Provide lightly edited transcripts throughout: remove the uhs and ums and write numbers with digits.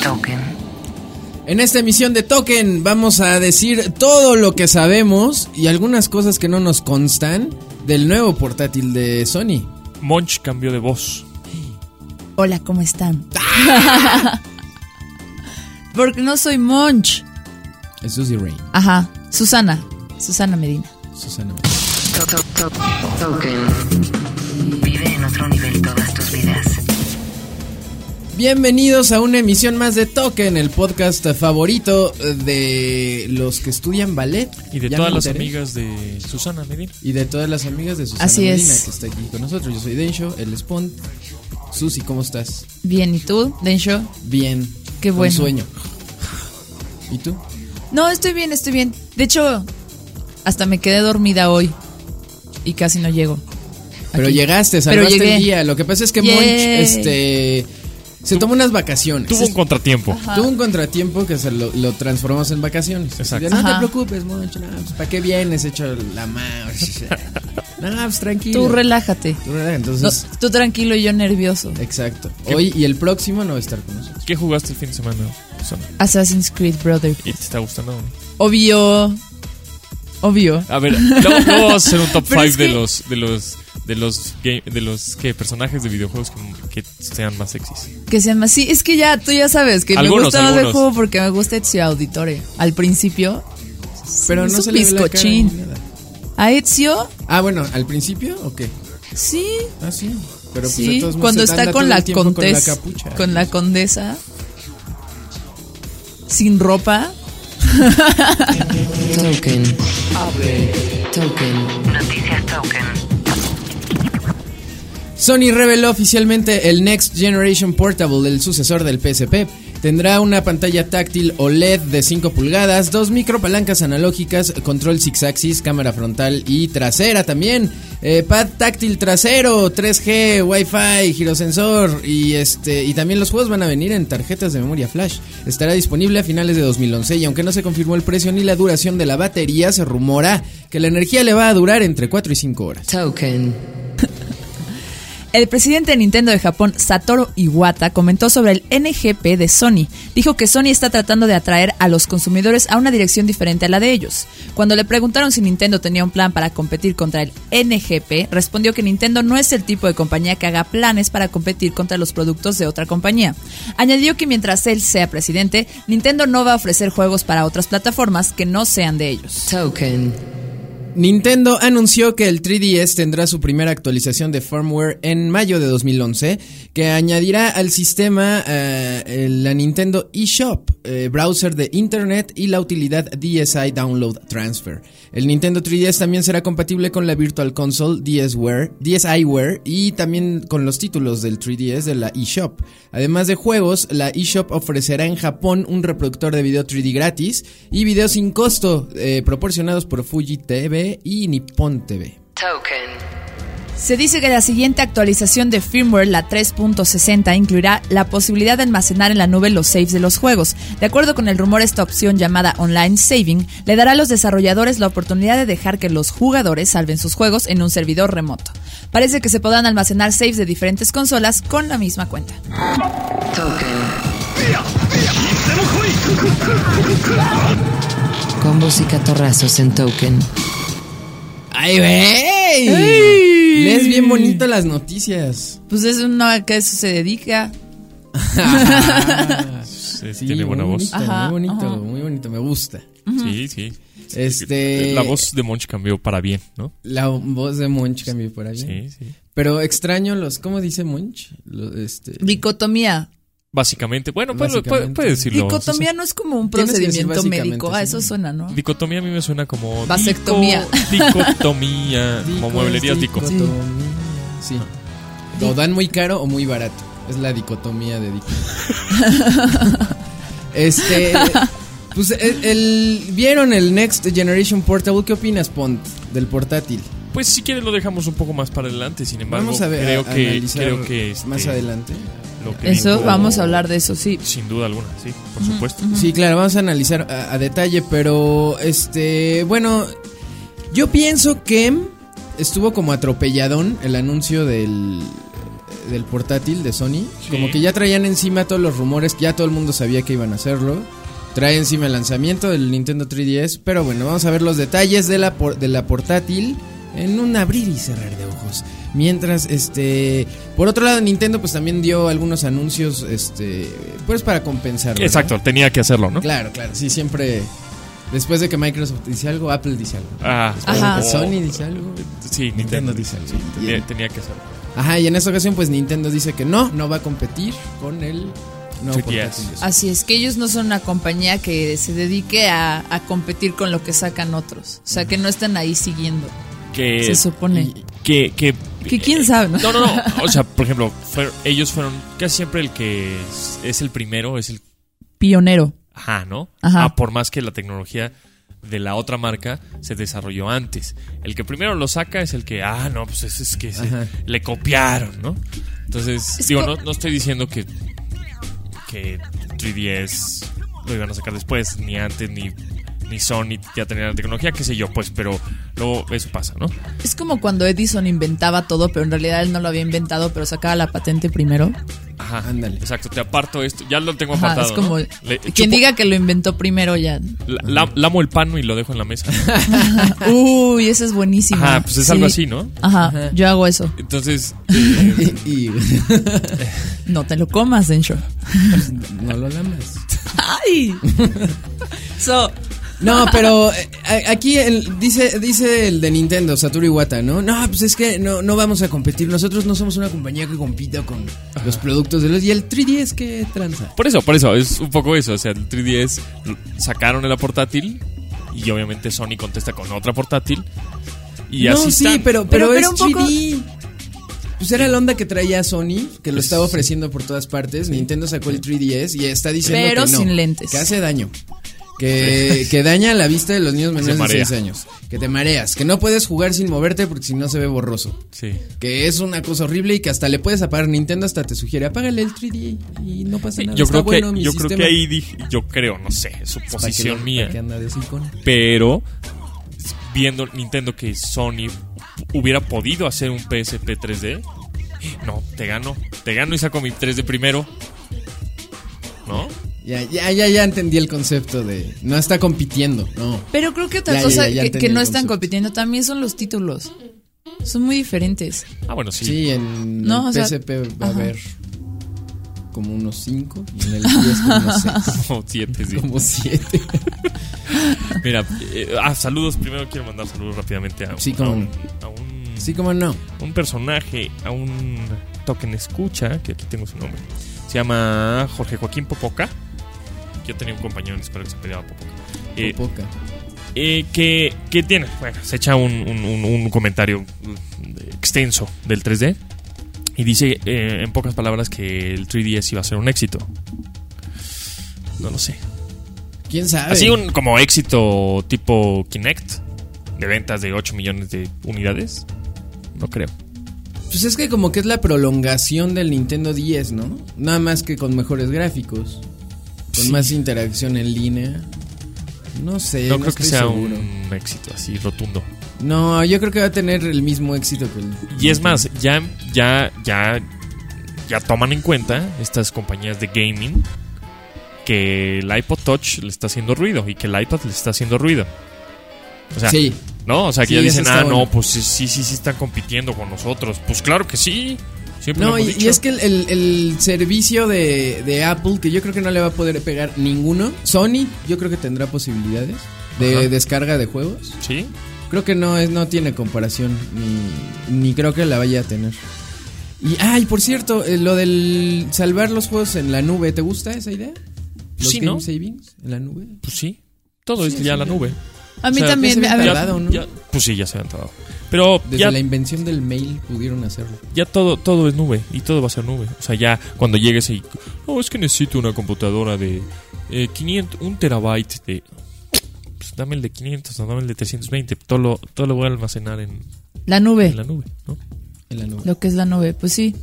Token. En esta emisión de Token vamos a decir todo lo que sabemos y algunas cosas que no nos constan del nuevo portátil de Sony. Monch cambió de voz. Hola, ¿cómo están? Porque no soy Monch. Es Suzy Rain. Ajá, Susana Medina. Token. Vive en otro nivel todas tus vidas. Bienvenidos a una emisión más de Token, el podcast favorito de los que estudian ballet. Y de todas las amigas de Susana Medina. Y de todas las amigas de Susana Así Medina, es. que está aquí con nosotros. Yo soy Densho, el Spawn. Susi, ¿cómo estás? Bien, ¿y tú, Densho? Bien. Qué con bueno. sueño. ¿Y tú? No, estoy bien. De hecho, hasta me quedé dormida hoy y casi no llego. Pero Aquí. llegaste, salvaste llegué. el día. Lo que pasa es que Yay. Monch, se tomó unas vacaciones. Tuvo un contratiempo. Ajá. Tuvo un contratiempo que lo transformamos en vacaciones. Exacto. No te Ajá. preocupes, Monch. No, pues, ¿para qué vienes hecho la mouse? No, pues tranquilo. Tú relájate. Entonces, No, tú tranquilo y yo nervioso. exacto. Hoy y el próximo no va a estar con nosotros. ¿Qué jugaste el fin de semana, Susana? Assassin's Creed Brotherhood. ¿Y te está gustando? Obvio. A ver, luego vamos a hacer un top Pero 5 es de los videojuegos de videojuegos que sean más sexys. Que sean más. Sí, es que ya, tú ya sabes que Algunos, me gusta más el algunos. juego porque me gusta Ezio Auditore. Al principio. Pero es no un se le ve la cara bizcochín. ni nada. ¿A Ezio? Ah, bueno, ¿al principio o qué? Sí. Ah, sí. Pero pues de Sí, todos modos cuando se está anda con todo la el tiempo condesa. capucha. Con la condesa. Sin ropa. Token. Token. Noticias Token. Sony reveló oficialmente el Next Generation Portable, el sucesor del PSP. Tendrá una pantalla táctil OLED de 5 pulgadas, 2 micropalancas analógicas, control six-axis, cámara frontal y trasera también, pad táctil trasero, 3G, Wi-Fi, girosensor y también los juegos van a venir en tarjetas de memoria flash. Estará disponible a finales de 2011 y aunque no se confirmó el precio ni la duración de la batería, se rumora que la energía le va a durar entre 4 y 5 horas. Token. El presidente de Nintendo de Japón, Satoru Iwata, comentó sobre el NGP de Sony. Dijo que Sony está tratando de atraer a los consumidores a una dirección diferente a la de ellos. Cuando le preguntaron si Nintendo tenía un plan para competir contra el NGP, respondió que Nintendo no es el tipo de compañía que haga planes para competir contra los productos de otra compañía. Añadió que mientras él sea presidente, Nintendo no va a ofrecer juegos para otras plataformas que no sean de ellos. Token. Nintendo anunció que el 3DS tendrá su primera actualización de firmware en mayo de 2011, que añadirá al sistema la Nintendo eShop, browser de internet y la utilidad DSi Download Transfer. El Nintendo 3DS también será compatible con la Virtual Console DSiWare y también con los títulos del 3DS de la eShop. Además de juegos, la eShop ofrecerá en Japón un reproductor de video 3D gratis y videos sin costo proporcionados por Fuji TV y Nippon TV. Token. Se dice que la siguiente actualización de firmware, la 3.60, incluirá la posibilidad de almacenar en la nube los saves de los juegos. De acuerdo con el rumor, esta opción llamada Online Saving le dará a los desarrolladores la oportunidad de dejar que los jugadores salven sus juegos en un servidor remoto. Parece que se podrán almacenar saves de diferentes consolas con la misma cuenta. Token. Combos y catorrazos en Token. ¡Ay, güey! ¡Ay! Lees bien bonito las noticias. Pues es una que a eso se dedica. Tiene buena muy voz. bonito, Ajá, muy bonito, ajá. muy bonito, me gusta. Sí. La La voz de Monch cambió para bien, ¿no? La voz de Monch cambió por ahí. Sí. Pero extraño ¿cómo dice Monch? Dicotomía. Básicamente, bueno, Básicamente. puede decirlo. Dicotomía no es como un Tienes que decir procedimiento básicamente, médico. A sí. eso suena, ¿no? Dicotomía a mí me suena como... Vasectomía. Dicotomía. Como mueblerías Dico. Sí. O dan muy caro o muy barato. Es la dicotomía de Dico. Pues ¿vieron el Next Generation Portable? ¿Qué opinas, Pont, del portátil? Pues si quieres lo dejamos un poco más para adelante. Sin embargo, Vamos a ver, creo que más adelante. Lo que Eso, dijo, vamos a hablar de eso, sí. Sin duda alguna, sí, por supuesto. Sí, claro, vamos a analizar a detalle, pero bueno, yo pienso que estuvo como atropelladón el anuncio del del portátil de Sony. Sí. Como que ya traían encima todos los rumores, ya todo el mundo sabía que iban a hacerlo. Trae encima el lanzamiento del Nintendo 3DS. Pero bueno, vamos a ver los detalles de la portátil en un abrir y cerrar de ojos. Mientras, por otro lado, Nintendo pues también dio algunos anuncios, pues para compensar. Exacto, tenía que hacerlo, ¿no? Claro, sí, siempre. Después de que Microsoft dice algo, Apple dice algo. Después Ajá. de que Sony dice algo. Sí, Nintendo dice algo. Sí, tenía que hacerlo. Ajá, y en esta ocasión pues Nintendo dice que no va a competir con el nuevo 3DS. portátil. Así es, que ellos no son una compañía que se dedique a competir con lo que sacan otros. O sea, que no están ahí siguiendo. Que, Se supone. que Que quién sabe, ¿no? No. O sea, por ejemplo, ellos fueron casi siempre el que es el primero, es el... Pionero. Ajá, ¿no? Ajá. Por más que la tecnología de la otra marca se desarrolló antes. El que primero lo saca es el que, no, pues es que le copiaron, ¿no? Entonces, no estoy diciendo que 3DS lo iban a sacar después, ni antes, ni Sony ya tenía la tecnología, qué sé yo, pues, pero luego eso pasa, ¿no? Es como cuando Edison inventaba todo, pero en realidad él no lo había inventado, pero sacaba la patente primero. Ajá, Ándale. exacto, te aparto esto, ya lo tengo Ajá, apartado, es como ¿no? quien diga que lo inventó primero ya. Lamo el pan y lo dejo en la mesa. Uy, esa es buenísima. Ajá, pues es Sí. algo así, ¿no? Ajá, yo hago eso. Entonces, y No te lo comas, Densho. no lo lamas. ¡Ay! No, pero aquí dice el de Nintendo, Satoru Iwata, ¿no? No, pues es que no vamos a competir. Nosotros no somos una compañía que compita con los productos de los... ¿Y el 3DS qué tranza? por eso, es un poco eso. O sea, el 3DS sacaron en la portátil y obviamente Sony contesta con otra portátil. Y No, así sí, están. pero es un poco... 3D. Pues era la onda que traía Sony, que lo estaba ofreciendo por todas partes. Nintendo sacó el 3DS y está diciendo Pero que no, sin lentes. que hace daño. Que daña la vista de los niños menores de marea. 6 años. Que te mareas. Que no puedes jugar sin moverte porque si no se ve borroso. Sí. Que es una cosa horrible y que hasta le puedes apagar. Nintendo hasta te sugiere, apágale el 3D y no pasa nada. Yo Está creo mi que sistema. ahí dije, no sé, es suposición mía. Que anda de silicona. Pero viendo Nintendo que Sony hubiera podido hacer un PSP 3D, no, te gano y saco mi 3D primero, ¿no? Ya entendí el concepto de no está compitiendo, no. Pero creo que otra cosa que no están compitiendo también son los títulos. Son muy diferentes. Bueno, sí. Sí, en No, el o sea, PSP va a haber como unos 5 y en el 10 como unos 6. Como 7, sí. Como 7. Mira, saludos. Primero quiero mandar saludos rápidamente a Sí, cómo no. Sí, cómo no. un personaje, a un token escucha, que aquí tengo su nombre. Se llama Jorge Joaquín Popoca. Yo tenía un compañero en la escuela que se peleaba Popoca. Popoca. Que tiene, bueno, se echa un comentario extenso del 3D y dice en pocas palabras que el 3DS iba a ser un éxito. No lo sé. ¿Quién sabe? Así como éxito tipo Kinect, de ventas de 8 millones de unidades, no creo. Pues es que como que es la prolongación del Nintendo 10, ¿no? Nada más que con mejores gráficos, con más interacción en línea. No sé, No creo que estoy sea seguro. un éxito así rotundo. No, yo creo que va a tener el mismo éxito que el... Y es más, ya toman en cuenta estas compañías de gaming que el iPod Touch le está haciendo ruido y que el iPad le está haciendo ruido. O sea, Sí. ¿no? O sea, que Sí, ya eso dicen, está bueno. no, pues sí están compitiendo con nosotros. Pues claro que sí. Siempre lo No, hemos y dicho. es que el servicio de Apple, que yo creo que no le va a poder pegar ninguno. Sony, yo creo que tendrá posibilidades de Ajá. descarga de juegos. Sí. Creo que no tiene comparación, ni creo que la vaya a tener. Y por cierto, lo del salvar los juegos en la nube, ¿te gusta esa idea? Los Sí, game ¿no? savings en la nube. Pues sí. Todo Sí, es ya sí, la ya. nube. A mí O sea, también. ya se A ve ver, tardado, ¿no? Pues sí, ya se han tardado. Pero Desde la invención del mail pudieron hacerlo. ya todo es nube y todo va a ser nube. O sea, ya cuando llegues y... No, es que necesito una computadora de 1 terabyte de... Pues dame el de 500 o dame el de 320. Todo lo voy a almacenar en la nube. la nube, ¿no? En la nube. Lo que es la nube, pues sí.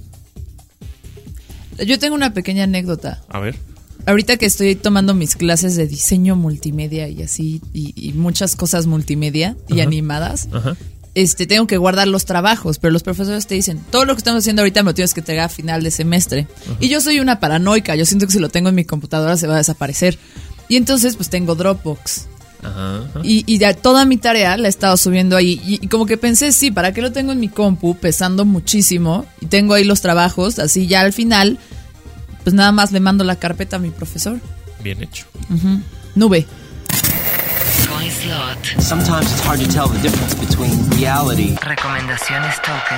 Yo tengo una pequeña anécdota. A ver. Ahorita que estoy tomando mis clases de diseño multimedia y así, y muchas cosas multimedia y Ajá. animadas, Ajá. tengo que guardar los trabajos, pero los profesores te dicen, todo lo que estamos haciendo ahorita me lo tienes que entregar a final de semestre. Y yo soy una paranoica, yo siento que si lo tengo en mi computadora se va a desaparecer. Y entonces pues tengo Dropbox. Ajá. Y ya toda mi tarea la he estado subiendo ahí. Y como que pensé, sí, ¿para qué lo tengo en mi compu pesando muchísimo? Y tengo ahí los trabajos, así ya al final, pues nada más le mando la carpeta a mi profesor. Bien hecho. Nube. Coin Slot. Sometimes it's hard to tell the difference between reality. Recomendaciones token.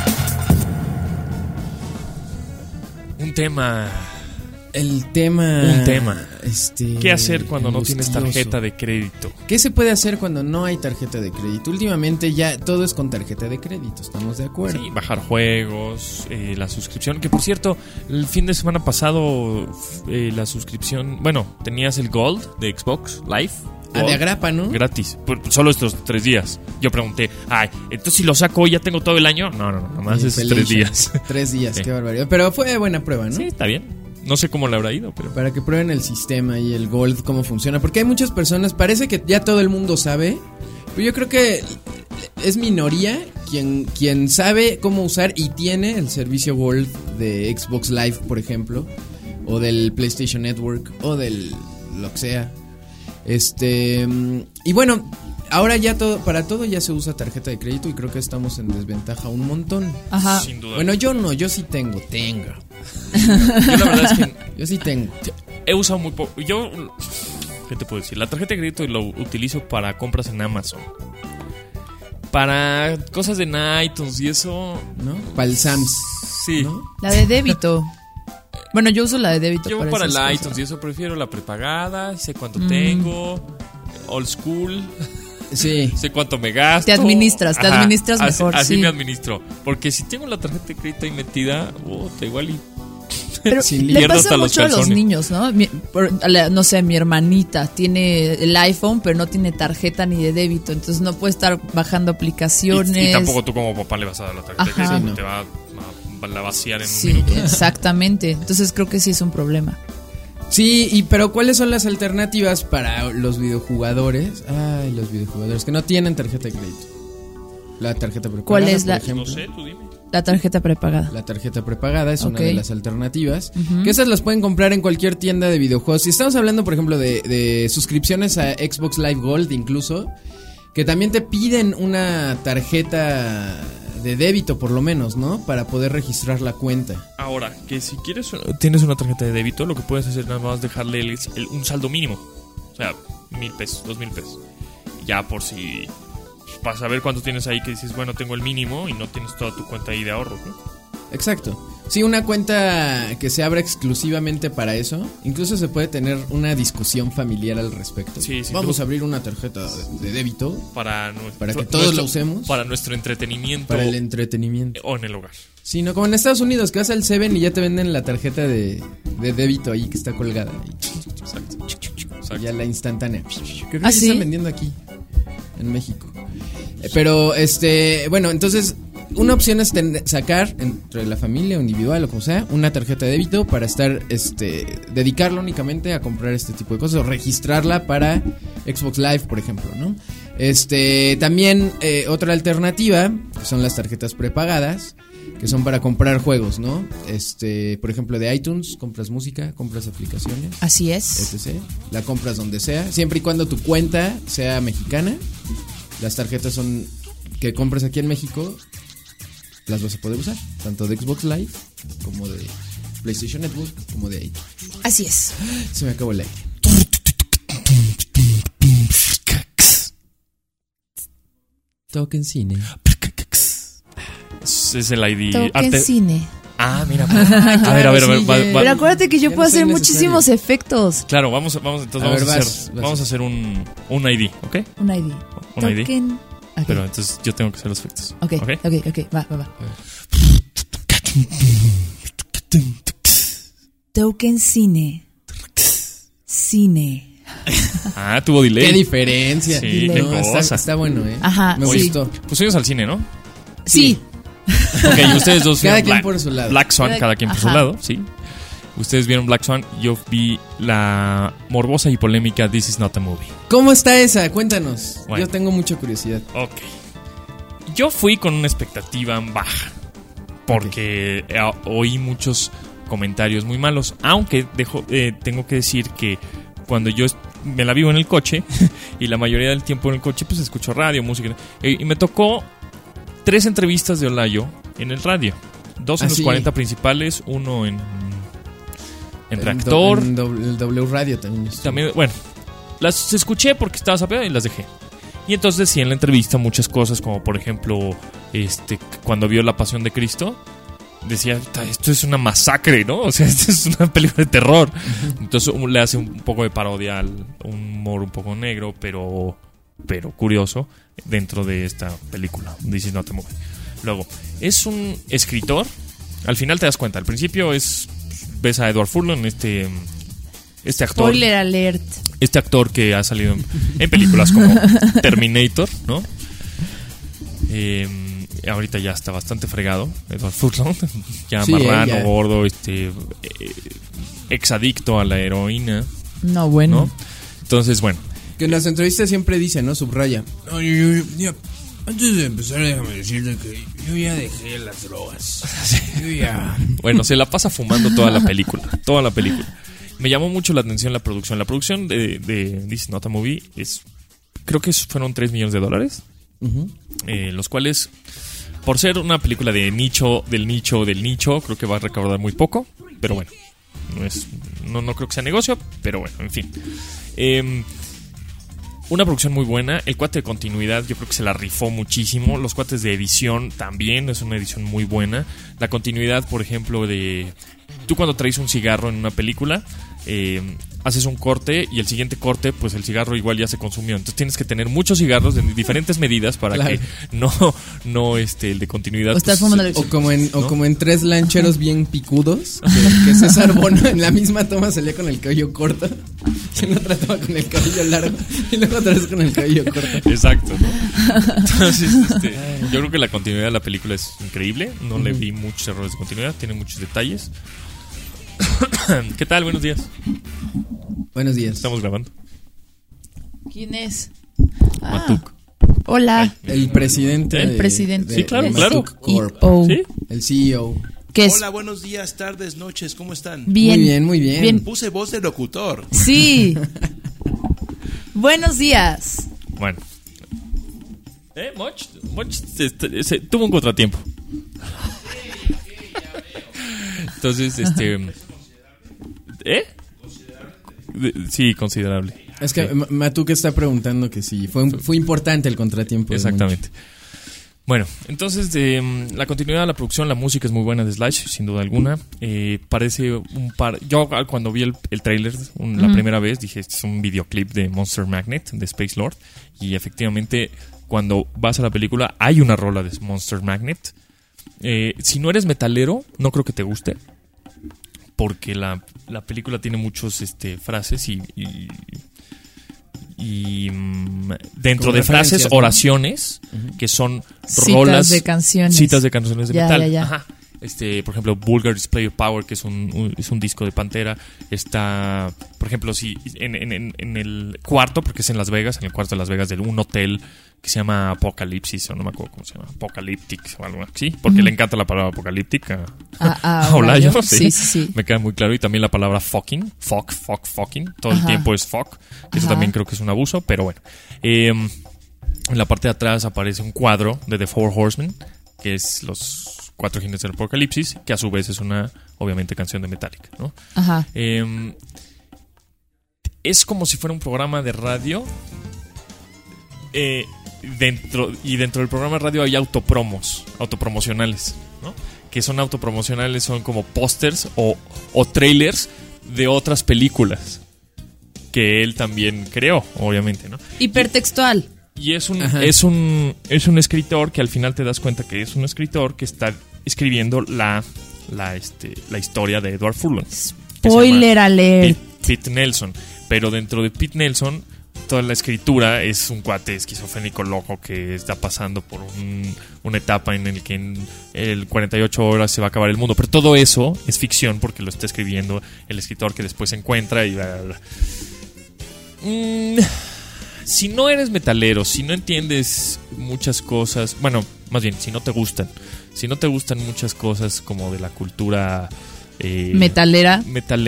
Un tema. Un tema. ¿Qué hacer cuando no tienes angustioso. tarjeta de crédito? ¿Qué se puede hacer cuando no hay tarjeta de crédito? Últimamente ya todo es con tarjeta de crédito, ¿estamos de acuerdo? Sí, bajar juegos, la suscripción. Que por cierto, el fin de semana pasado la suscripción... Bueno, tenías el Gold de Xbox Live. Ah, de agrapa, ¿no? Gratis, solo estos 3 días. Yo pregunté, entonces si lo saco hoy ya tengo todo el año. No, nomás es 3 días. 3 días, Sí. Qué barbaridad. Pero fue buena prueba, ¿no? Sí, está bien. No sé cómo le habrá ido, pero... Para que prueben el sistema y el Gold, cómo funciona. Porque hay muchas personas, parece que ya todo el mundo sabe, pero yo creo que es minoría quien sabe cómo usar y tiene el servicio Gold de Xbox Live, por ejemplo, o del PlayStation Network, o del lo que sea. Y bueno, ahora ya para todo ya se usa tarjeta de crédito y creo que estamos en desventaja un montón. Ajá. Sin duda. Bueno, yo no, yo sí tengo. Yo la verdad es que Yo sí tengo. he usado muy poco. ¿Qué te puedo decir? La tarjeta de crédito lo utilizo para compras en Amazon. Para cosas de iTunes y eso... ¿No? Para el Sams. Sí. ¿No? La de débito. Bueno, yo uso la de débito. Yo para el esas cosas. iTunes y eso prefiero la prepagada. Sé cuánto tengo. Old school. Sí. Sé cuánto me gasto. Te administras mejor, Así sí. me administro. Porque si tengo la tarjeta de crédito ahí metida, igual y... Pero Sin le pierdo pasa hasta los mucho a los calzones. niños, ¿no? No sé, mi hermanita tiene el iPhone, pero no tiene tarjeta ni de débito, entonces no puede estar bajando aplicaciones. Y tampoco tú como papá le vas a dar la tarjeta de Ajá. crédito. Sí, no. Te va a la vaciar en Sí, un minuto. exactamente. Entonces creo que sí es un problema. Sí, pero ¿cuáles son las alternativas para los videojugadores? Ay, los videojugadores que no tienen tarjeta de crédito. La tarjeta prepagada, ¿Cuál es por la- ejemplo. No sé, tú dime. La tarjeta prepagada. La tarjeta prepagada es una Ok. de las alternativas. Que esas las pueden comprar en cualquier tienda de videojuegos. Si estamos hablando, por ejemplo, de suscripciones a Xbox Live Gold incluso, que también te piden una tarjeta de débito por lo menos, ¿no? Para poder registrar la cuenta. Ahora, que si tienes una tarjeta de débito, lo que puedes hacer nada más es dejarle un saldo mínimo. O sea, 1,000 pesos, 2,000 pesos. Ya por si... Para saber cuánto tienes ahí que dices, bueno, tengo el mínimo y no tienes toda tu cuenta ahí de ahorros, ¿no? Exacto. Sí, una cuenta que se abra exclusivamente para eso. Incluso se puede tener una discusión familiar al respecto. Sí, sí, Vamos tú- a abrir una tarjeta de débito Para que todos lo usemos. Para nuestro entretenimiento. para el entretenimiento. O en el hogar. Sí, no como en Estados Unidos, que vas al 7 y ya te venden la tarjeta de débito ahí que está colgada. Exacto. Y ya la instantánea. Creo que ¿Ah, sí sí? están vendiendo aquí en México. Pero bueno, entonces una opción es sacar entre la familia o individual o como sea una tarjeta de débito para estar dedicarla únicamente a comprar este tipo de cosas o registrarla para Xbox Live, por ejemplo, ¿no? También otra alternativa son las tarjetas prepagadas, que son para comprar juegos, ¿no? Por ejemplo, de iTunes, compras música, compras aplicaciones, Así es. etc. La compras donde sea, siempre y cuando tu cuenta sea mexicana. Las tarjetas son que compras aquí en México, las vas a poder usar, tanto de Xbox Live como de PlayStation Network, como de iTunes. Así es. Se me acabó el aire. Token Cine. Es el ID. Token cine. Ah, mira. A ver. sí, ya. Pero acuérdate que yo Ya puedo no soy hacer necesario. muchísimos efectos. Claro, entonces A ver, vas. vamos a hacer un ID, ¿ok? Un ID. Un ID. Token. Ok. Pero entonces yo tengo que hacer los efectos. Ok. Va. Token cine. Cine. Ah, tuvo delay. ¡Qué diferencia! Sí, qué No, cosa. está bueno, ¿eh? Ajá, Me sí. gustó. Pues fuimos al cine, ¿no? Sí. Ok, y ustedes dos Cada vieron quien por su lado. Black Swan, cada quien por su Ajá. lado, sí. Ustedes vieron Black Swan, yo vi la morbosa y polémica This Is Not a Movie. ¿Cómo está esa? Cuéntanos. Bueno. Yo tengo mucha curiosidad. Ok. Yo fui con una expectativa baja porque oí muchos comentarios muy malos, aunque tengo que decir que cuando yo me la vivo en el coche y la mayoría del tiempo en el coche pues escucho radio, música, y me tocó 3 entrevistas de Olayo en el radio, 2 en los 40 principales, uno en Reactor, en el W Radio también, bueno, las escuché porque estaba sapeado y las dejé. Y entonces decía en la entrevista muchas cosas, como por ejemplo, cuando vio La Pasión de Cristo, decía, esto es una masacre, ¿no? O sea, esto es una película de terror. Entonces le hace un poco de parodia, un humor un poco negro, pero curioso, dentro de esta película, This Is Not a Movie. Luego, es un escritor, al final te das cuenta, al principio ves a Edward Furlong, este actor. Spoiler alert. Este actor que ha salido en películas como Terminator, ¿no? Ahorita ya está bastante fregado, Edward Furlong, ya marrano, ya gordo, exadicto a la heroína. No, bueno. ¿No? Entonces, bueno. Que en las entrevistas siempre dice, ¿no? Subraya. Antes de empezar, déjame decirte que yo ya dejé las drogas. Yo ya... Bueno, se la pasa fumando toda la película. Me llamó mucho la atención la producción. La producción de This Is Not a Movie creo que fueron $3 millones. Uh-huh. Los cuales, por ser una película de nicho, del nicho, creo que va a recaudar muy poco. Pero bueno, no creo que sea negocio. Pero bueno, en fin. Una producción muy buena. El cuate de continuidad yo creo que se la rifó muchísimo. Los cuates de edición también. Es una edición muy buena. La continuidad, por ejemplo, de... Tú cuando traes un cigarro en una película, haces un corte y el siguiente corte, pues el cigarro igual ya se consumió. Entonces tienes que tener muchos cigarros de diferentes medidas para que no el de continuidad. O como en 3 lancheros bien picudos, que César Bono en la misma toma salía con el cabello corto, y en otra toma con el cabello largo, y luego otra vez con el cabello corto. Exacto, ¿no? Entonces, yo creo que la continuidad de la película es increíble. No le vi muchos errores de continuidad, tiene muchos detalles. ¿Qué tal? Buenos días. Buenos días. Estamos grabando. ¿Quién es? Matuk. Hola. El presidente. El presidente. Sí, claro, de claro. ¿Sí? El CEO. ¿Qué es? Hola, buenos días, tardes, noches, ¿cómo están? Bien. Muy bien. Puse voz de locutor. Sí. Buenos días. Bueno. Moch tuvo un contratiempo. Entonces, Sí, considerable. Es que Matuk está preguntando que si fue importante el contratiempo. Exactamente. Bueno, entonces la continuidad de la producción, la música es muy buena de Slash, sin duda alguna. Parece un par... Yo cuando vi el tráiler la primera vez dije, este es un videoclip de Monster Magnet, de Space Lord. Y efectivamente, cuando vas a la película, hay una rola de Monster Magnet. Si no eres metalero, no creo que te guste. Porque la película tiene muchas frases y dentro de frases, ¿no? Oraciones, que son rolas, citas de canciones de metal. Ya. Ajá. Por ejemplo, Vulgar Display of Power, que es un disco de Pantera. Está, por ejemplo, si en el cuarto, porque es en Las Vegas, en el cuarto de Las Vegas, de un hotel que se llama Apocalipsis, o no me acuerdo cómo se llama, Apocalyptic o algo así, porque le encanta la palabra apocalíptica a Olayo. Sí. Me queda muy claro. Y también la palabra fucking, fucking, todo el tiempo es fuck, que eso también creo que es un abuso, pero bueno. En la parte de atrás aparece un cuadro de The Four Horsemen, que es los 4 jinetes del Apocalipsis, que a su vez es una, obviamente, canción de Metallica, ¿no? Ajá. Es como si fuera un programa de radio. Dentro del programa de radio hay autopromocionales, ¿no? Que son autopromocionales, son como pósters o trailers de otras películas que él también creó, obviamente, ¿no? Hipertextual. Y es un escritor que al final te das cuenta que es un escritor que está escribiendo la historia de Edward Furlong. Spoiler alert. Pete Nelson. Pero dentro de Pete Nelson, toda la escritura es un cuate esquizofrénico loco que está pasando por una etapa en el que en el 48 horas se va a acabar el mundo. Pero todo eso es ficción porque lo está escribiendo el escritor, que después se encuentra y si no eres metalero, si no entiendes muchas cosas, bueno, más bien, si no te gustan muchas cosas como de la cultura metalera,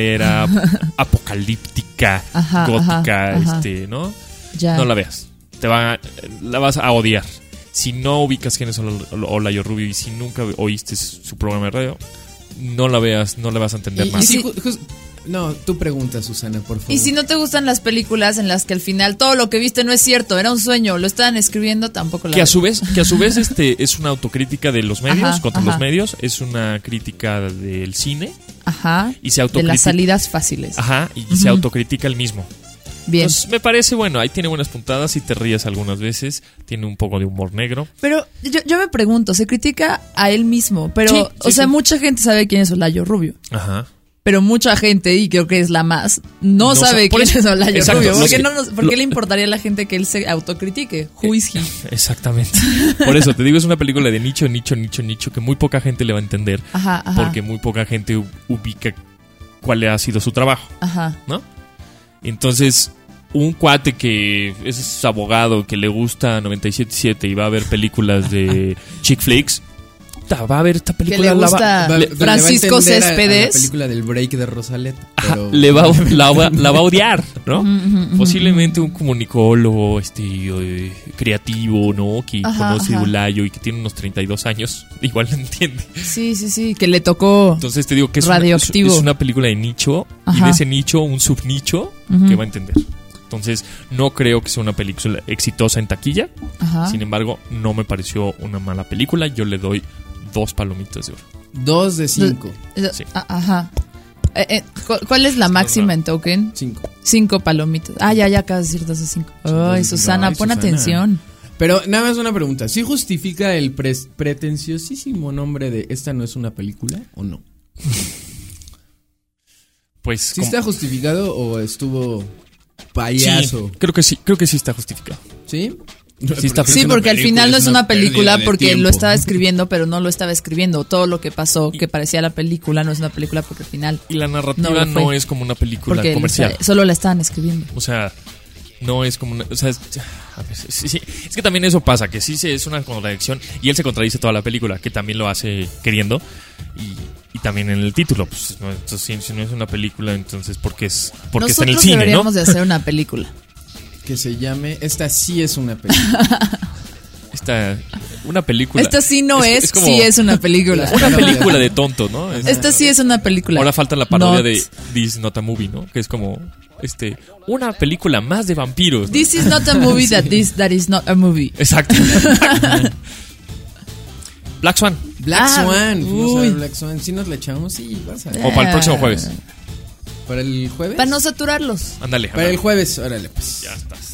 apocalíptica, Ajá, gótica, ajá. ¿no? Ya. No la veas. La vas a odiar. Si no ubicas quién es Olayo Rubio y si nunca oíste su programa de radio, no la veas, no le vas a entender nada. No, tú pregunta, Susana, por favor. Y si no te gustan las películas en las que al final todo lo que viste no es cierto, era un sueño, lo estaban escribiendo, tampoco la Que a ves. su vez es una autocrítica de los medios, Ajá, contra ajá. los medios, es una crítica del cine Ajá. y se De las salidas fáciles. Ajá, y se autocritica el mismo. Bien. Entonces, me parece, bueno, ahí tiene buenas puntadas y te ríes algunas veces, tiene un poco de humor negro. Pero yo me pregunto, se critica a él mismo, pero, Sí, o sea, sí. mucha gente sabe quién es Olayo Rubio. Ajá. Pero mucha gente, y creo que es la más, no sabe por quién eso- es Olayo exacto, Rubio. lo ¿Por qué, que- ¿por qué le importaría a la gente que él se autocritique? Who is he? Exactamente. Por eso te digo, es una película de nicho, que muy poca gente le va a entender. Ajá, ajá. Porque muy poca gente ubica cuál ha sido su trabajo, Ajá. ¿no? Entonces, un cuate que es abogado, que le gusta 97.7 y va a ver películas de chick flicks, va a ver esta Que película. le gusta Pero le va a Francisco entender a la Céspedes. película del break de Rosaleta. Ajá, Pero... la va a odiar, ¿no? Posiblemente un comunicólogo creativo, ¿no? Que Ajá, conoce ajá. Ulayo y que tiene unos 32 años, igual lo entiende. Sí, que le tocó. Entonces te digo que es Radioactivo. es una película de nicho y Ajá. de ese nicho un subnicho Ujú. que va a entender. Entonces no creo que sea una película exitosa en taquilla. Ajá. Sin embargo, no me pareció una mala película. Yo le doy 2 palomitas de oro. 2 de 5. Sí. Ajá. ¿Cuál es la máxima en Token? 5. 5 palomitas. Ya acabas de decir 2 de 5. Ay, Susana, Ay, pon Susana. atención. Pero nada más una pregunta. ¿Sí justifica el pretenciosísimo nombre de esta no es una película o no? Pues ¿Sí está justificado o estuvo payaso? Sí, creo que sí está justificado. ¿Sí? Sí está Sí, porque al final no es una película porque tiempo. lo estaba escribiendo, pero no lo estaba escribiendo. Todo lo que pasó que parecía la película no es una película porque al final Y la narrativa No lo no, fue. es como una película porque comercial. solo la estaban escribiendo. O sea, no es como una... O sea, a ver, sí, es que también eso pasa, que sí es una contradicción y él se contradice toda la película, que también lo hace queriendo y también en el título. Pues, no, entonces, si no es una película, entonces porque está en el Nosotros cine, deberíamos ¿no? de hacer una película. Que se llame Esta sí es una película. Una película. Esta sí no es, como sí es una película. una película de tonto, ¿no? Esta sí es una película. Ahora falta la parodia Not. de This is Not a Movie, ¿no? Que es como una película más de vampiros, ¿no? This is not a movie that is not a movie. Exacto. Black Swan. Black Swan. Fuimos a ver uy. Black Swan. Si nos la echamos, sí, vas a ver. O para el próximo jueves. ¿Para el jueves? Para no saturarlos. Ándale. Para el jueves, órale, pues. Ya estás.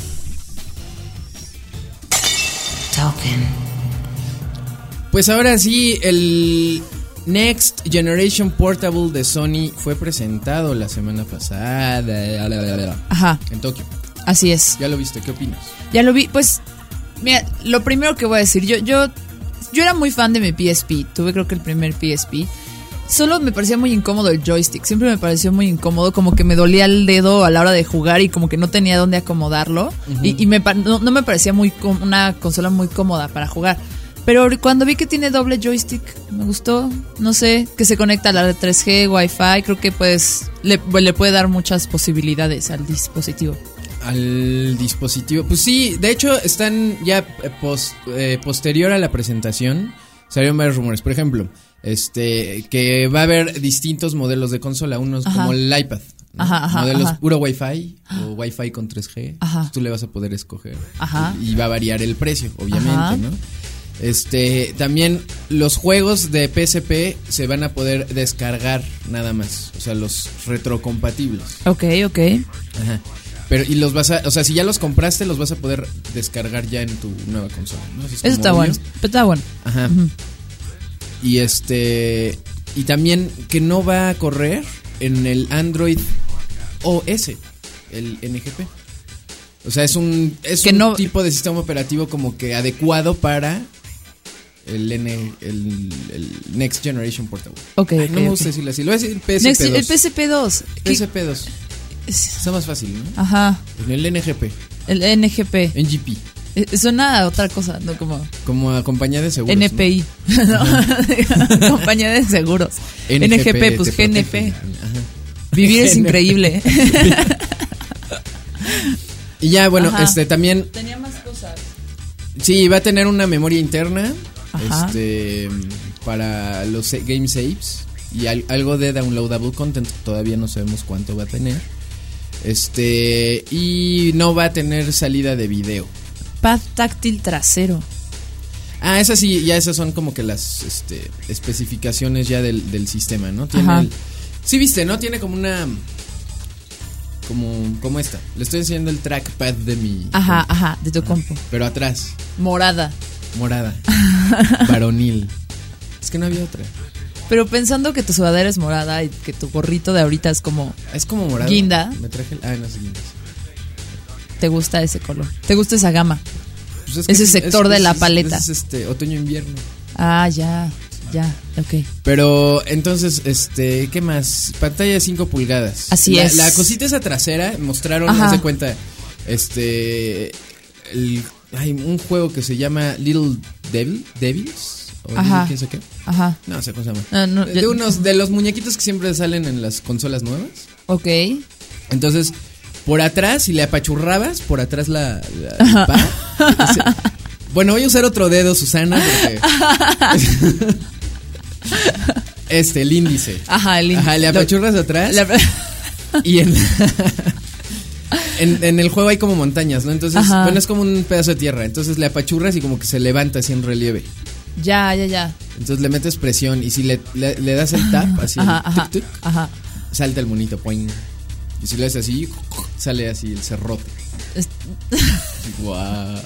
Token. Pues ahora sí, el Next Generation Portable de Sony fue presentado la semana pasada Ajá, en Tokio. así es. ¿Ya lo viste? ¿Qué opinas? Ya lo vi, pues, mira, lo primero que voy a decir, yo era muy fan de mi PSP, tuve creo que el primer PSP, solo me parecía muy incómodo el joystick, siempre me pareció muy incómodo, como que me dolía el dedo a la hora de jugar y como que no tenía dónde acomodarlo, y no me parecía una consola muy cómoda para jugar. Pero cuando vi que tiene doble joystick, me gustó, no sé, que se conecta a la 3G, Wi-Fi, creo que pues le puede dar muchas posibilidades al dispositivo. Al dispositivo. Pues sí, de hecho están ya posterior a la presentación, salieron varios rumores. Por ejemplo, que va a haber distintos modelos de consola, unos Ajá. como el iPad, ¿no? Ajá, Modelos ajá. puro Wi-Fi o Wi-Fi con 3G. Ajá. Tú le vas a poder escoger. Ajá. Y va a variar el precio, obviamente, Ajá. ¿no? También los juegos de PSP se van a poder descargar nada más, o sea, los retrocompatibles. Ok. Ajá. Pero y los vas a, o sea, si ya los compraste, los vas a poder descargar ya en tu nueva consola, ¿no? Así es Eso como está bueno, obvio. está bueno. Ajá. Y y también que no va a correr en el Android OS, el NGP. O sea, es un tipo de sistema operativo como que adecuado para el Next Generation Portable. Ok, Ay, ok, no me ok. gusta decirlo así. Lo voy a decir PSP2. El PSP2. PSP2. Está más fácil, ¿no? Ajá. En el NGP. El NGP. NGP. Suena a otra cosa, ¿no? Como a compañía de seguros. NPI. ¿No? Compañía de seguros. NGP, pues GNP. Vivir es increíble. Y ya, bueno, Ajá. También. Tenía más cosas. Sí, va a tener una memoria interna. Ajá. Para los game saves. Y algo de downloadable content. Todavía no sabemos cuánto va a tener. Y no va a tener salida de video. Pad táctil trasero. Ah, esas sí, ya esas son como que las especificaciones ya del sistema, ¿no? Tiene Ajá. sí, viste, ¿no? Tiene como una como esta. Le estoy enseñando el trackpad de mi Ajá, de tu compu. pero atrás, Morada. morada. Varonil. Es que no había otra. Pero pensando que tu sudadera es morada y que tu gorrito de ahorita es como... Es como morada. Guinda. Me traje no es guinda. ¿Te gusta ese color? ¿Te gusta esa gama? Pues es que Ese sector de la paleta. Es otoño-invierno. Ah, ya, ok. Pero entonces, ¿qué más? Pantalla de 5 pulgadas. Así es. La cosita esa trasera mostraron, Ajá. haz de cuenta, hay un juego que se llama Little Devils o Ajá. quién sabe qué. Ajá. No sé cómo se llama. No, De los muñequitos que siempre salen en las consolas nuevas. Ok. Entonces, por atrás, si le apachurrabas, por atrás el pad. Bueno, voy a usar otro dedo, Susana, porque el índice. Ajá, el índice. Ajá, le apachurras atrás. Y en el juego hay como montañas, ¿no? Entonces, Ajá. bueno, es como un pedazo de tierra. Entonces le apachurras y como que se levanta así en relieve. Ya. Entonces le metes presión y si le das el tap, así, Ajá. salta el monito, poing. Y si le haces así, sale así el cerrote. Guau.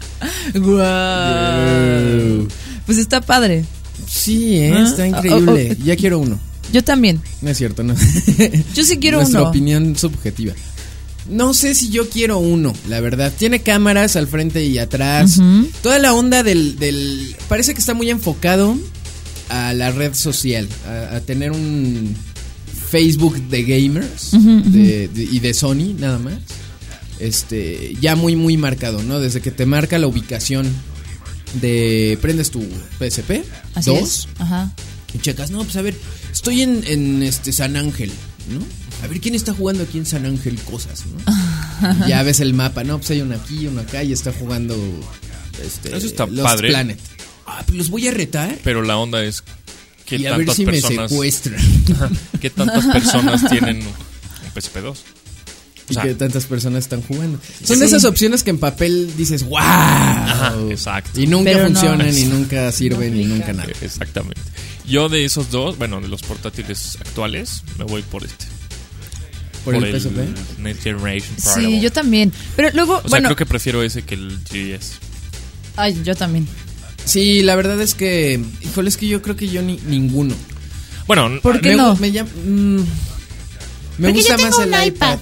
Guau. Pues está padre. Sí, está increíble. Ya quiero uno. Yo también. No es cierto, no. Yo sí quiero Nuestra uno. opinión subjetiva. No sé si yo quiero uno, la verdad. Tiene cámaras al frente y atrás. Ujú. Toda la onda del... Parece que está muy enfocado a la red social. A tener un Facebook de gamers. Y de Sony, nada más. Ya muy, muy marcado, ¿no? Desde que te marca la ubicación de... Prendes tu PSP Así 2 es. Ajá. y checas, no, pues a ver, estoy en San Ángel, ¿no? A ver quién está jugando aquí en San Ángel cosas, ¿no? Ya ves el mapa, no, pues hay uno aquí, uno acá y está jugando Eso está Lost padre. Planet. Pues los voy a retar Pero la onda es que y a ver tantas si personas, me secuestran. ¿qué tantas personas tienen un PSP2? Y O sea, que tantas personas están jugando. Son Sí. de esas opciones que en papel dices, ¡wow! Ajá, exacto. Y nunca Pero no. funcionan, y nunca sirven, y nunca nada. Exactamente. Yo de esos dos, bueno, de los portátiles actuales, me voy por ¿Por el PSP? Next Generation Sí, Portable. yo también. Pero luego, O sea, bueno. creo que prefiero ese que el 3DS. Ay, yo también. Sí, la verdad es que, híjole, es que yo creo que yo ninguno. Bueno, ¿Por qué me, no? Me, llama- me Porque gusta yo tengo más el un iPad.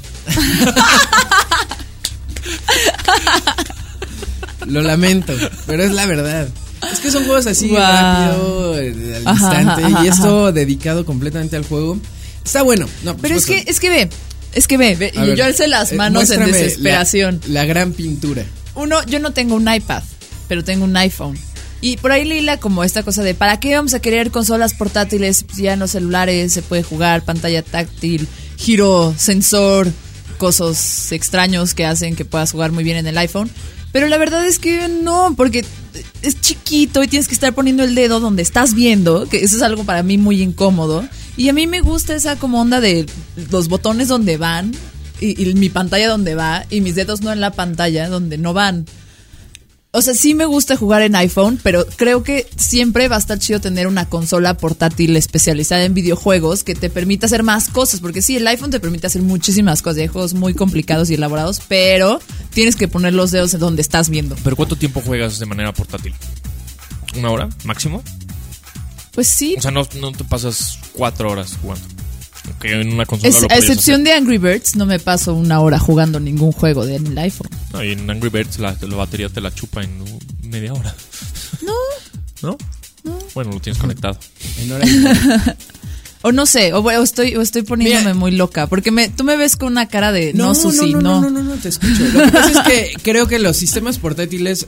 Lo lamento, pero es la verdad. Es que son juegos así Wow. rápido, al Ajá, instante, ajá, y ajá. esto dedicado completamente al juego. Está bueno. No, por Pero es supuesto. que ve. A Y ver, yo alcé las manos en muéstrame desesperación. La gran pintura. Uno, yo no tengo un iPad, pero tengo un iPhone. Y por ahí leí como esta cosa de ¿para qué vamos a querer consolas portátiles? Si ya en los celulares se puede jugar, pantalla táctil, giro, sensor, cosas extraños que hacen que puedas jugar muy bien en el iPhone. Pero la verdad es que no, porque es chiquito y tienes que estar poniendo el dedo donde estás viendo, que eso es algo para mí muy incómodo. Y a mí me gusta esa como onda de los botones donde van y mi pantalla donde va y mis dedos no en la pantalla donde no van. O sea, sí me gusta jugar en iPhone, pero creo que siempre va a estar chido tener una consola portátil especializada en videojuegos que te permita hacer más cosas. Porque sí, el iPhone te permite hacer muchísimas cosas. Hay juegos muy complicados y elaborados, pero tienes que poner los dedos en donde estás viendo. ¿pero cuánto tiempo juegas de manera portátil? ¿1 hora máximo? Pues sí. O sea, no te pasas 4 horas jugando. Que en una consola lo A podrías excepción de Angry Birds, no me paso 1 hora jugando ningún juego en el iPhone. hacer. No, y en Angry Birds la batería te la chupa en media hora. No. ¿No? Bueno, lo tienes conectado. En hora y media. O no sé, o estoy poniéndome Mira. muy loca. Porque tú me ves con una cara de no, Susi, no. No, te escucho. Lo que pasa es que creo que los sistemas portátiles,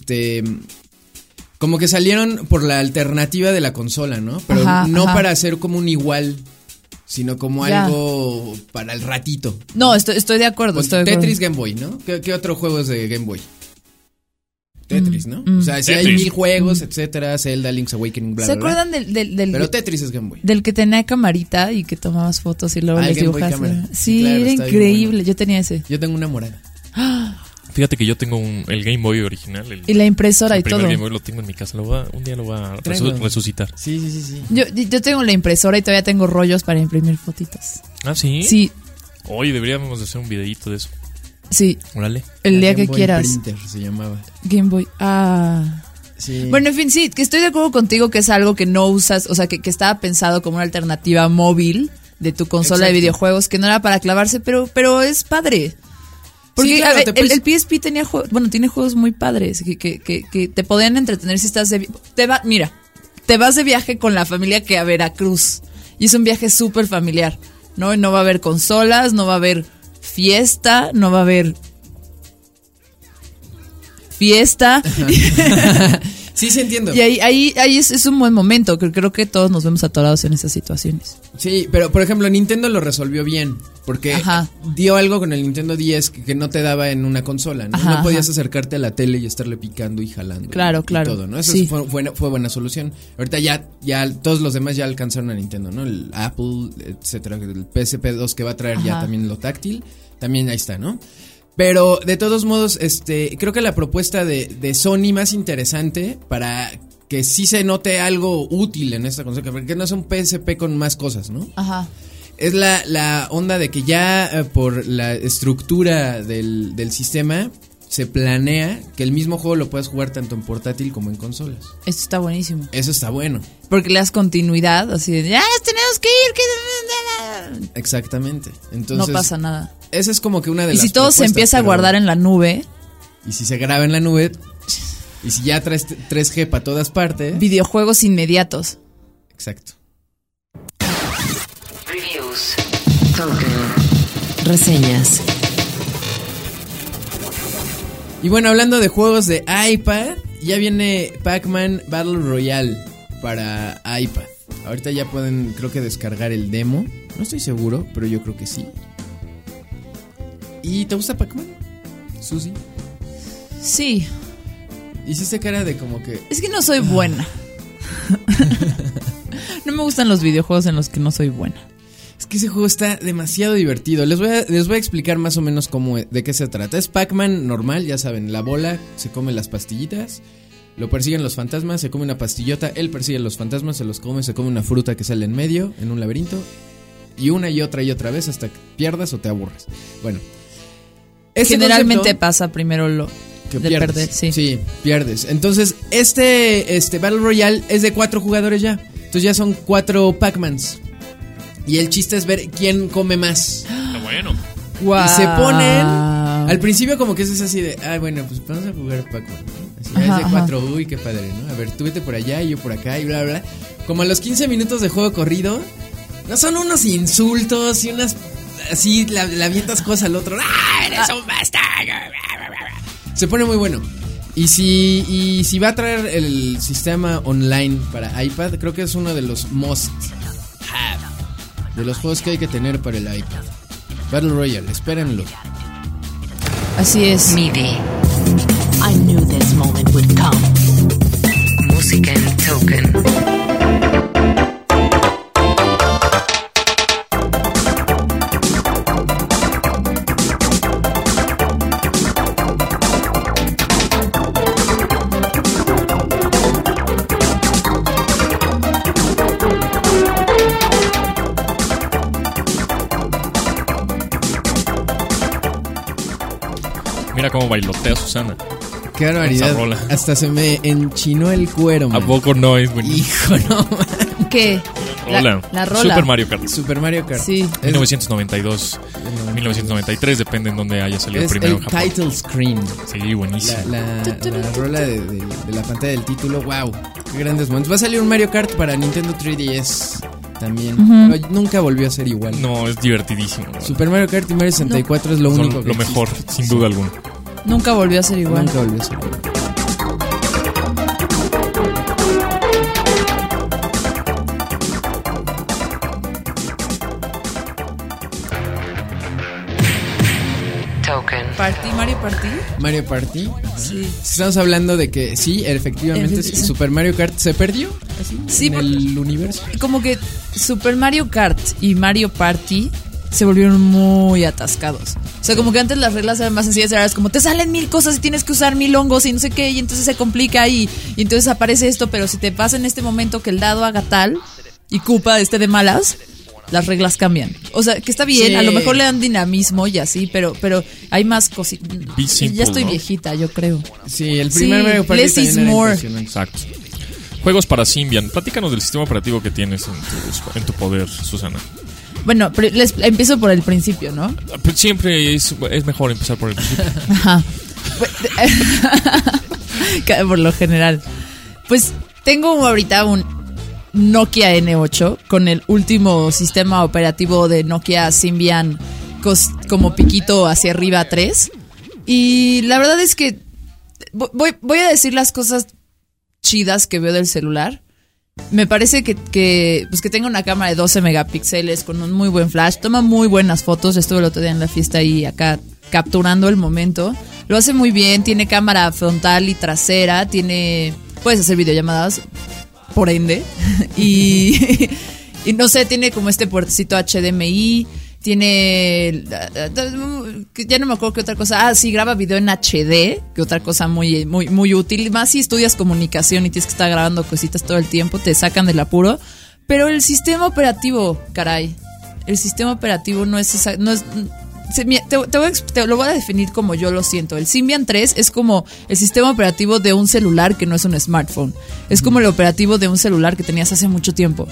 como que salieron por la alternativa de la consola, ¿no? Pero Ajá, no ajá. para hacer como un igual, sino como Ya. algo para el ratito. No, estoy de acuerdo. Pues estoy de acuerdo. Tetris Game Boy, ¿no? ¿Qué otro juego es de Game Boy? Tetris, ¿no? O sea, si hay Tetris. 1000 juegos, etcétera, Zelda, Link's Awakening, bla, ¿Se bla, bla. acuerdan del Pero Tetris es Game Boy. del que tenía camarita y que tomabas fotos y luego Ah, el les Game Boy dibujabas? Cámara. Sí, Claro, era está bien increíble. bueno. Yo tenía ese. Yo tengo una morada. Fíjate que yo tengo el Game Boy original. Y la impresora el y primer todo. Game Boy lo tengo en mi casa. Un día lo voy a Tráelo. resucitar. Sí. Yo tengo la impresora y todavía tengo rollos para imprimir fotitos. Ah, ¿sí? Sí, Oye, deberíamos hacer un videíto de eso. sí. Órale. El La día Game que Boy quieras. Printer se llamaba. Game Boy. Ah. Sí. Bueno, en fin, sí, que estoy de acuerdo contigo que es algo que no usas, o sea, que estaba pensado como una alternativa móvil de tu consola de Exacto. videojuegos, que no era para clavarse, pero es padre. Porque Sí, claro, a ver, te puedes- el PSP tenía tiene juegos muy padres que te podían entretener si estás mira, te vas de viaje con la familia que a Veracruz y es un viaje súper familiar, ¿no? Y no va a haber consolas, no va a haber fiesta, no va a haber fiesta. Sí, sí entiendo. Y ahí es un buen momento, que creo que todos nos vemos atorados en esas situaciones. Sí, pero por ejemplo, Nintendo lo resolvió bien. Porque Ajá. dio algo con el Nintendo 10 que no te daba en una consola, ¿no? Ajá, No podías ajá. acercarte a la tele y estarle picando y jalando. Claro, y claro. todo, ¿no? Eso Sí. fue buena solución. Ahorita ya todos los demás ya alcanzaron a Nintendo, ¿no? El Apple, etcétera. El PSP2 que va a traer ya Ajá. también lo táctil. También ahí está, ¿no? Pero de todos modos, creo que la propuesta de Sony más interesante para que sí se note algo útil en esta consola, porque no es un PSP con más cosas, ¿no? Ajá. Es la onda de que ya por la estructura del sistema se planea que el mismo juego lo puedas jugar tanto en portátil como en consolas. Esto está buenísimo. Eso está bueno. Porque le das continuidad, así de, ya tenemos que ir. Exactamente. Entonces, No pasa nada. esa es como que una de Y las si todo se propuestas, empieza a pero- guardar en la nube, Y si se graba en la nube, y si ya traes 3G para todas partes. videojuegos inmediatos. Exacto. Reviews. Token. Reseñas. Y bueno, hablando de juegos de iPad, ya viene Pac-Man Battle Royale para iPad. Ahorita ya pueden, creo que descargar el demo. No estoy seguro, pero yo creo que sí. ¿Y te gusta Pac-Man, Susi? Sí, Hiciste cara de como que... es que no soy buena. No me gustan los videojuegos en los que no soy buena. Es que ese juego está demasiado divertido. Les voy a explicar más o menos de qué se trata. Es Pac-Man normal, ya saben, la bola, se come las pastillitas, lo persiguen los fantasmas, se come una pastillota, él persigue a los fantasmas, se los come, se come una fruta que sale en medio, en un laberinto, y otra vez hasta que pierdas o te aburras. Bueno. Ese Generalmente concepto- pasa primero lo que de pierdes. perder, sí. Sí, pierdes. Entonces, este Battle Royale es de 4 jugadores ya. Entonces ya son 4 Pac-Mans. Y el chiste es ver quién come más. Está bueno. Guau. Y se ponen. Al principio, como que es así de. Ah, bueno, pues vamos a jugar Pac-Man, ¿no? Así, Ajá, es de ajá. 4. Uy, qué padre, ¿no? A ver, tú vete por allá y yo por acá y bla, bla. Como a los 15 minutos de juego corrido. No son unos insultos y unas. Así, le avientas cosas al otro. ¡Ah, eres un bastardo! Se pone muy bueno. Y si va a traer el sistema online para iPad, creo que es uno de los must have. De los juegos que hay que tener para el iPad. Battle Royale, espérenlo. Así es. MIDI. I knew this moment would come. Música en Token. Mira cómo bailotea Susana. Qué barbaridad. Esa rola. Hasta se me enchinó el cuero, ¿A man. poco no es buenísimo? Hijo, no, man. ¿Qué? Rola. La rola. Super Mario Kart. Super Mario Kart. Sí. 1992, 1993, depende en dónde haya salido Es primero en el Japón. title screen. Sí, buenísimo. La rola de la pantalla del título. Wow, qué grandes momentos. Va a salir un Mario Kart para Nintendo 3DS también. Pero nunca volvió a ser igual. No, es divertidísimo. Super Mario Kart y Mario 64 es lo Son único que lo mejor, existe. sin duda alguna. Nunca volvió a ser igual. Nunca volvió a ser igual. Token. Mario Party. Mario Party. Sí. Estamos hablando de que sí, efectivamente, Super Mario Kart se perdió así, Sí, en el universo. Como que Super Mario Kart y Mario Party se volvieron muy atascados. O sea, como que antes las reglas eran más sencillas, era como te salen 1000 cosas y tienes que usar 1000 hongos y no sé qué, y entonces se complica y entonces aparece esto, pero si te pasa en este momento que el dado haga tal y Koopa esté de malas, las reglas cambian. O sea, que está bien, Sí. a lo mejor le dan dinamismo y así, pero hay más cositas. Be simple, Ya estoy ¿no? viejita, yo creo. Sí, el primer Sí, Mario Party less is también era more. impresionante. Exacto. Juegos para Symbian. Platícanos del sistema operativo que tienes en tu poder, Susana. Bueno, empiezo por el principio, ¿no? Pues siempre es mejor empezar por el principio. Ajá. Por lo general. Pues tengo ahorita un Nokia N8 con el último sistema operativo de Nokia Symbian como piquito hacia arriba 3. Y la verdad es que voy a decir las cosas chidas que veo del celular. Me parece que tenga una cámara de 12 megapíxeles con un muy buen flash. Toma muy buenas fotos. Estuve el otro día en la fiesta y acá capturando el momento. Lo hace muy bien. Tiene cámara frontal y trasera. Puedes hacer videollamadas, por ende. y no sé, tiene como este puertecito HDMI. Tiene... Ya no me acuerdo qué otra cosa. Ah, sí, graba video en HD. Que otra cosa muy, muy, muy útil. Más si estudias comunicación y tienes que estar grabando cositas todo el tiempo. Te sacan del apuro. Pero el sistema operativo, caray. El sistema operativo no es... Te lo voy a definir como yo lo siento. El Symbian 3 es como el sistema operativo de un celular que no es un smartphone. Es como el operativo de un celular que tenías hace mucho tiempo.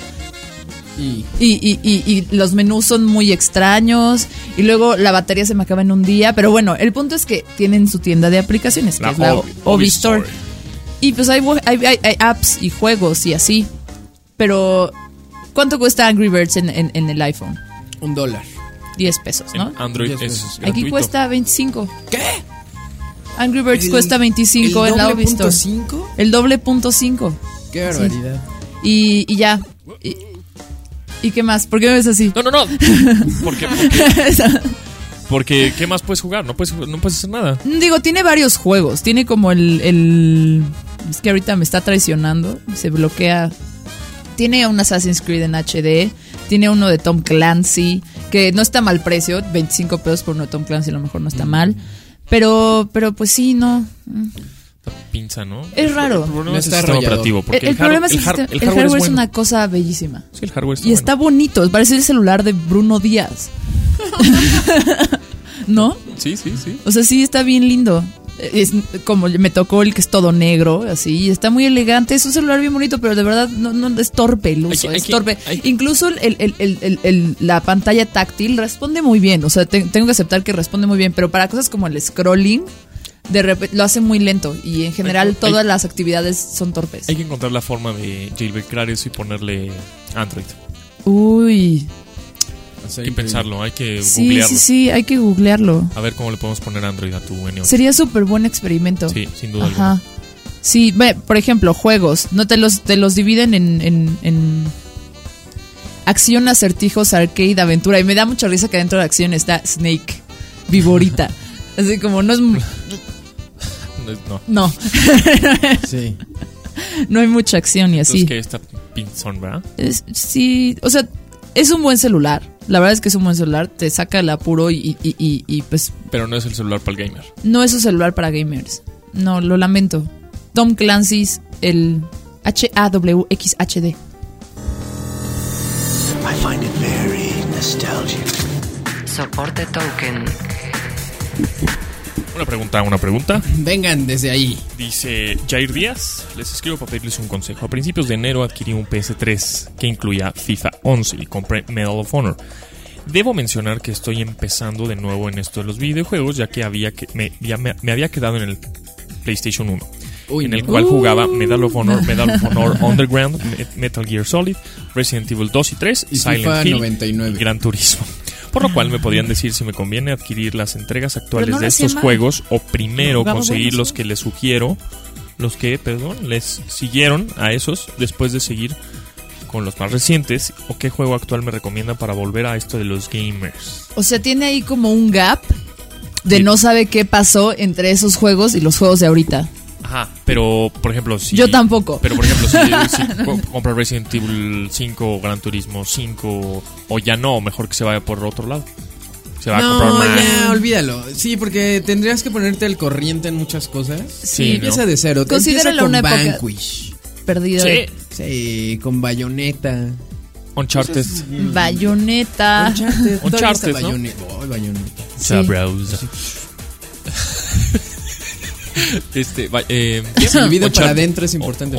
Y los menús son muy extraños. Y luego la batería se me acaba en un día. Pero bueno, el punto es que tienen su tienda de aplicaciones, que es la Obi Store. Y pues hay apps y juegos y así. Pero ¿cuánto cuesta Angry Birds en el iPhone? $1. 10 pesos, ¿no? En Android 10 es pesos. gratuito. Aquí cuesta 25. ¿Qué? Angry Birds cuesta 25 en la Obi Store. ¿$5? El doble .5. Qué barbaridad. Y ya. ¿Y qué más? ¿Por qué me ves así? No. Porque ¿qué más puedes jugar? No puedes hacer nada. Digo, tiene varios juegos. Tiene como el... Es que ahorita me está traicionando. Se bloquea. Tiene un Assassin's Creed en HD. Tiene uno de Tom Clancy. Que no está mal precio. 25 pesos por uno de Tom Clancy. A lo mejor no está mal. Pero pues sí, no. Esta pinza, ¿no? Es raro. El problema No es el está sistema arrollador. operativo. Porque El problema es que el hardware es bueno. una cosa bellísima. Sí, el hardware está Y está bonito. Parece el celular de Bruno Díaz. ¿No? Sí. O sea, sí, está bien lindo. Es como me tocó el que es todo negro, así, está muy elegante, es un celular bien bonito, pero de verdad no es torpe el uso, es torpe. Incluso la pantalla táctil responde muy bien, o sea, tengo que aceptar que responde muy bien, pero para cosas como el scrolling, de repente lo hace muy lento y en general todas las actividades son torpes. Hay que encontrar la forma de jailbreakar eso y ponerle Android. Uy. Hay que pensarlo, hay que Sí, googlearlo. sí, hay que googlearlo. A ver cómo le podemos poner Android a tu N8. Sería súper buen experimento. Sí, sin duda Ajá. alguna. Sí, por ejemplo, juegos. No te los dividen en acción, acertijos, arcade, aventura. Y me da mucha risa que dentro de acción está Snake, Viborita. Así como no es... No. No. Sí. No hay mucha acción y así. Entonces, que está pinzón, ¿verdad? Sí, o sea, es un buen celular. La verdad es que es un buen celular. Te saca el apuro y pues... Pero no es el celular para el gamer. No es un celular para gamers. No, lo lamento. Tom Clancy's, el HAWXHD. I find it very nostalgic. Soporte token. Una pregunta. Vengan desde ahí. Dice Jair Díaz, les escribo para pedirles un consejo. A principios de enero adquirí un PS3 que incluía FIFA 11 y compré Medal of Honor. Debo mencionar que estoy empezando de nuevo en esto de los videojuegos, ya que me había quedado en el PlayStation 1. Uy, en el no. cual jugaba Medal of Honor Underground, Metal Gear Solid, Resident Evil 2 y 3, Y Silent FIFA Hill 99. y Gran Turismo. Por lo cual me podrían decir si me conviene adquirir las entregas actuales Pero no de lo hacía estos mal. juegos o primero Jugaba conseguir buenos, los sí. que les sugiero, les siguieron a esos después de seguir con los más recientes, o qué juego actual me recomiendan para volver a esto de los gamers. O sea, tiene ahí como un gap de Sí. no sabe qué pasó entre esos juegos y los juegos de ahorita. Ajá, pero por ejemplo, si Yo tampoco. Pero por ejemplo, si compra Resident Evil 5 o Gran Turismo 5, o ya no, mejor que se vaya por otro lado. Se va a comprar No, más. ya, olvídalo. Sí, porque tendrías que ponerte al corriente en muchas cosas. Sí, Empieza ¿no? de cero. Considéralo Empieza con una época Vanquish. Perdido. Sí. Sí, con Bayonetta. Uncharted. Bayonetta. Uncharted. Uncharted, Todavía está ¿no? Bayonetta. Oh, Bayonetta. Sí. Sabrosa. El video para adentro es importante.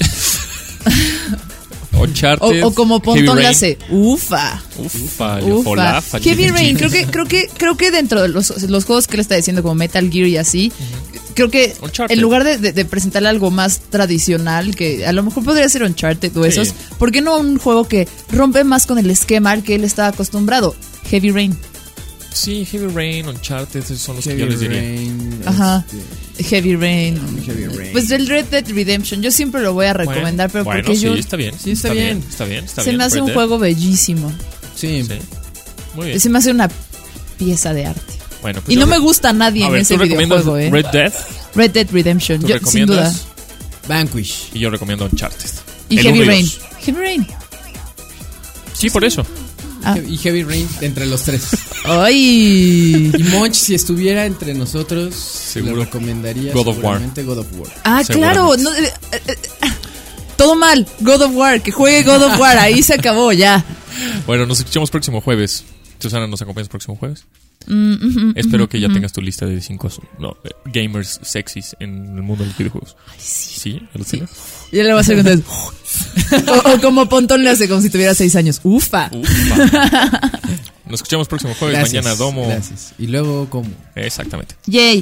Uncharted. O como Heavy Pontón le Rain. hace. Ufa. Ufa, Ufa. Olafa, Heavy Jimmy Rain, Jim. creo que dentro de los juegos que le está diciendo, como Metal Gear y así, creo que Uncharted. en lugar de presentarle algo más tradicional, que a lo mejor podría ser Uncharted o Sí. esos, ¿por qué no un juego que rompe más con el esquema al que él está acostumbrado? Heavy Rain. Sí, Heavy Rain, Uncharted, esos son los que yo Heavy les diría. Rain. Ajá. Heavy Rain. Heavy Rain. Pues el Red Dead Redemption, yo siempre lo voy a recomendar, pero bueno, porque sí, yo está bien. Sí, está bien. Está bien, está se bien. me hace Red un Dead. juego bellísimo. Sí. Sí. Muy bien. Se me hace una pieza de arte. Bueno, pues Y yo no me gusta nadie A en ver, ese ¿tú recomiendas videojuego, ¿eh? Red Dead? Red Dead Redemption, ¿Tú yo, sin duda. recomiendas? Vanquish. Y yo recomiendo Uncharted. Y El Heavy uno y Rain. dos. Heavy Rain. Sí, por eso. Ah. Y Heavy Rain entre los tres. ¡Ay! Y Monch, si estuviera entre nosotros, Seguro. le recomendaría God of War. seguramente God of War. Ah, claro. Seguramente. No, todo mal. God of War. Que juegue God of War. Ahí se acabó ya. Bueno, nos escuchamos próximo jueves. Susana, ¿nos acompañas próximo jueves? Espero que ya tengas tu lista de 5 gamers sexys en el mundo de los videojuegos. ¿Sí? ¿Ya lo tienes? Y le va a hacer entonces. o como Pontón le hace, como si tuviera 6 años. Ufa. Ufa. Nos escuchamos próximo jueves. Gracias, Mañana Domo. Gracias. Y luego, ¿cómo? Exactamente. Yay.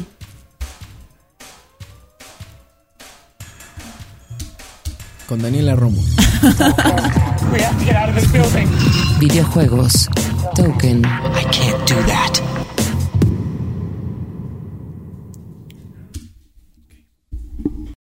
Con Daniela Romo. Videojuegos. Token. I can't do that.